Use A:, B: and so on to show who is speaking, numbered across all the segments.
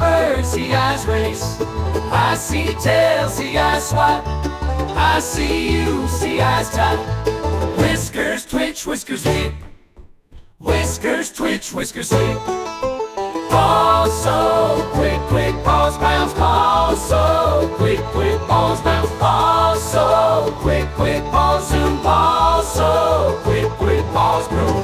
A: birds, see eyes race. I see tails, see eyes swat. I see you, see eyes tap. Whiskers twitch, whiskers leap. Whiskers twitch, whiskers sleep. Pause so quick, quick, pause, bounce, pause so quick, quick, pause, bounce, pause so quick, quick, pause, zoom, pause so quick, quick, pause, groove.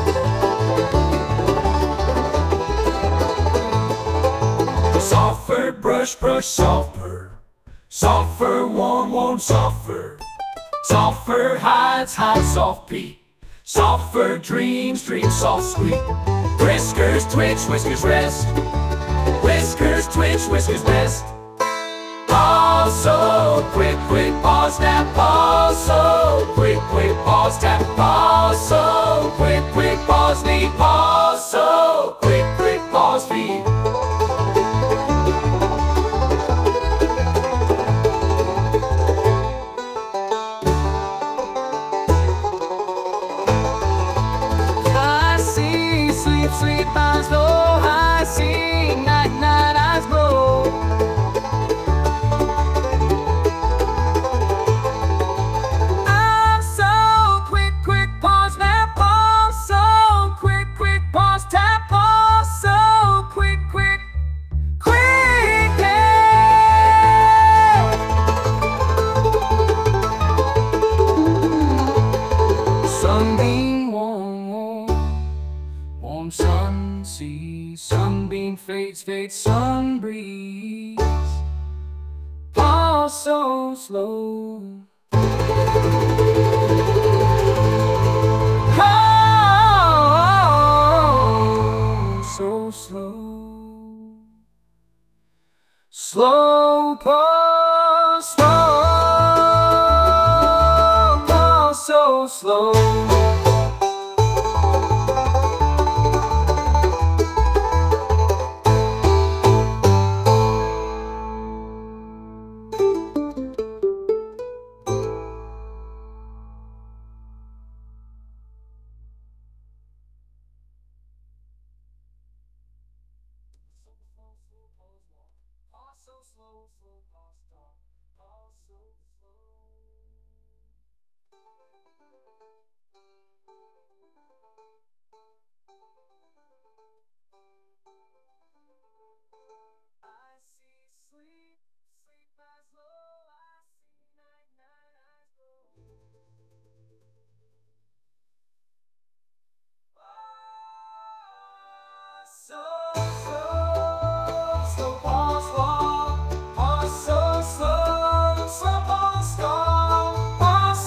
A: Soft fur, brush, brush, soft fur. Soft fur, warm, warm, soft fur. Soft fur hides, hides, soft pea. Soft fur dreams, dreams, soft squeak. Whiskers twitch, whiskers rest. Whiskers twitch, whiskers rest. Pause so quick, quick, pause, snap, pause so quick, quick, pause, tap, pause so quick, quick, pause, knee, pause so quick, quick, pause, feet. Sweet eyes glow, I see night, night eyes glow. I'm so quick, quick, pause, snap, pause, so quick, quick, pause, tap, pause, so quick, quick, quick, yeah. Sunbeam warm, warm sun, see, sunbeam fades, fades, sun breeze. Pause so slow. Pause so slow. Slow pause, slow, pause so slow. So slow, slow.